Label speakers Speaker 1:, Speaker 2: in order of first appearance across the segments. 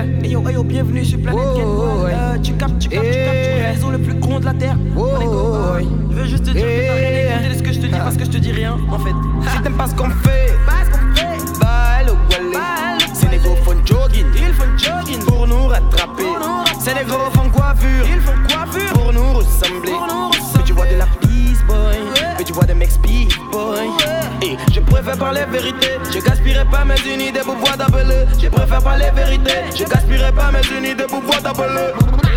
Speaker 1: Hey yo, bienvenue sur Planète Get. Tu captes, le réseau le plus con de la terre. Je veux juste te dire que t'as rien écouté de ce que je te dis parce que je te dis rien en fait. Si t'aimes pas ce qu'on fait, balle au wallet. Ces négros font jogging, ils font jogging pour nous rattraper. Ces négros font coiffure, ils font coiffure pour nous ressembler. Mais tu vois de la peace boy, mais tu vois des mecs speed boy. Et je préfère parler vérité, je gaspillerai pas mes unités pour voir d'appeler. Je préfère parler vérité, je gaspillerai pas mes unités pour voir d'appeler.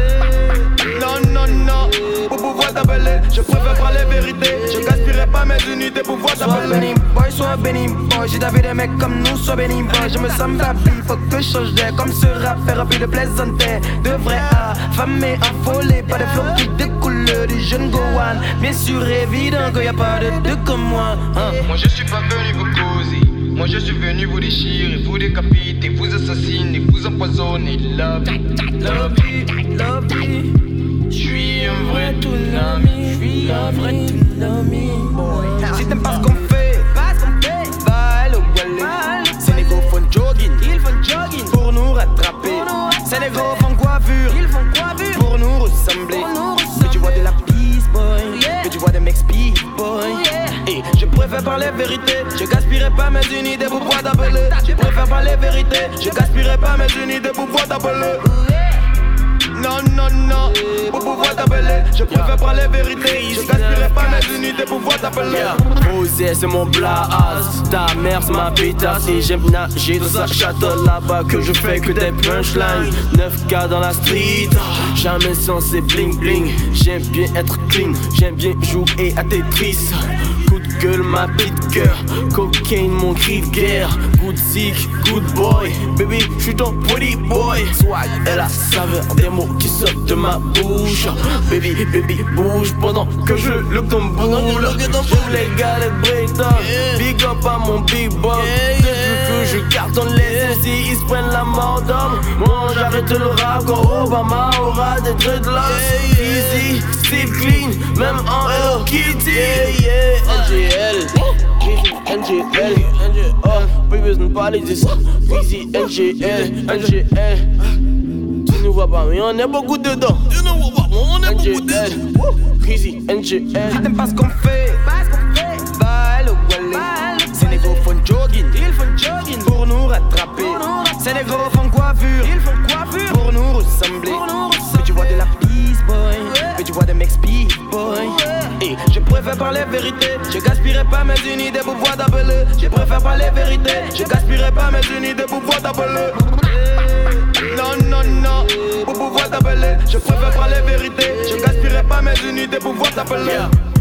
Speaker 1: Non, pour pouvoir t'appeler, je préfère parler vérité. Je gaspillerai pas mes unités pour pouvoir t'appeler. Sois béni boy, j'ai d'avis des mecs comme nous, sois béni boy. Je me sens babi, faut que je change d'air. Comme ce rap, faire rempli de plaisanterie. De vrais affamés, affolés, pas de flots qui découlent du jeune Gowan. Bien sûr, évident qu'il y a pas de deux comme moi.
Speaker 2: Moi je suis pas venu vous causer. Moi je suis venu vous déchirer, vous décapiter, vous assassiner, vous empoisonner. Love you. J'suis un vrai tsunami,
Speaker 1: Si t'aimes pas ce qu'on fait, balle au wallet. Ces négros font jogging, ils font jogging pour nous rattraper. Ces négros font coiffure, ils font coiffure pour nous ressembler. Mais tu vois de la peace boy, mais tu vois des mecs speed boy. Et je préfère parler vérité, je gaspillerai pas mes unités pour pouvoir t'appeler. Je préfère parler vérité, je gaspillerai pas mes unités pour pouvoir t'appeler. Non, pour pouvoir t'appeler, je préfère parler vérité. Je gaspillerai pas mes unités pour pouvoir t'appeler.
Speaker 3: Posé, c'est mon blase. Ta mère, c'est ma pétasse. Et j'aime nager dans sa château là-bas que je fais que des punchlines. 9K dans la street, jamais censé bling bling. J'aime bien être clean, j'aime bien jouer à Tetris. Coup de gueule, ma petite cœur. Cocaine, mon cri de guerre. Good sick, good boy. Baby, j'suis ton pretty boy. Swag et la saveur des mots qui sortent de ma bouche. Baby, bouge pendant que je look ton boule. J'aime les gars de Brayton. Big up à mon big boss. Depuis que je cartonne les MC, ils se prennent la mort d'homme. Moi j'arrête le rap quand Obama aura des dreadlocks. Easy, still clean, même en Hello Kitty. NGL, oh, wir müssen parler de ça. Easy, NGL. Tu nous vois pas, mais on est beaucoup dedans. Tu nous vois pas, mais on est beaucoup dedans. Easy, NGL.
Speaker 1: Si t'aimes pas ce qu'on fait, balle au wallet. Ces négros font jogging, ils font jogging pour nous rattraper. Ces négros font coiffure, ils font coiffure pour nous ressembler. Mais tu vois de la peace boy, mais tu vois des mecs speed boy. Et je préfère parler vérité, je gaspillerai pas mes unités pour pouvoir t'appeler. Je préfère parler vérité, je gaspillerai pas mes unités pour pouvoir t'appeler. Non, pour pouvoir t'appeler, je préfère parler vérité, je gaspillerai pas mes unités pour pouvoir t'appeler.